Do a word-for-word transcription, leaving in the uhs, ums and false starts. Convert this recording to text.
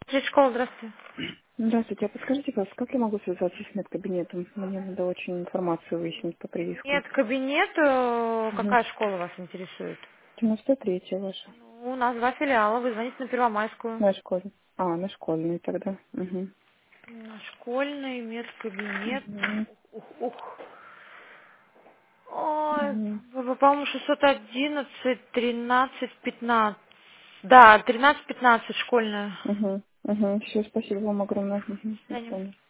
Здравствуйте, школа, здравствуйте. Здравствуйте, а подскажите, пожалуйста, как я могу связаться с медкабинетом? Мне надо очень информацию выяснить по прививкам. Нет, кабинет, э, Угу. какая школа вас интересует? девяносто третья ваша. Ну, у нас два филиала, вы звоните на Первомайскую. На школе. А, на школьной тогда. Угу. На школьный медкабинет. Угу. Ух, ух. Ой, Угу. по- по-моему, шестьсот одиннадцать, тринадцать, пятнадцать. Да, тринадцать, пятнадцать школьная. Угу. Угу. Все, спасибо вам огромное. Угу. До До свидания. свидания.